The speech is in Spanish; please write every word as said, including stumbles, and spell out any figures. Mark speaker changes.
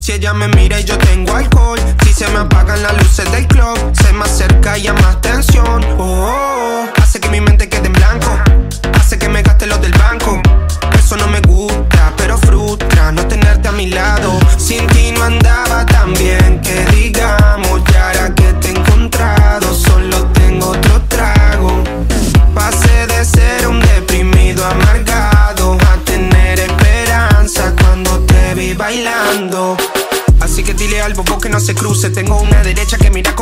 Speaker 1: Si ella me mira y yo tengo alcohol, si se me apagan las luces del club, se me acerca y llama atención. Oh, oh, oh, hace que mi mente quede en blanco, hace que me gaste los del banco. Eso no me gusta, pero frustra no tenerte a mi lado. Sin ti no andaba tan bien, que digamos, y ahora que te he encontrado, solo tengo otro trago. Pasé de ser un deprimido amargado a tener esperanza cuando te vi bailando. Así que dile al bobo que no se cruce, tengo una derecha que mira con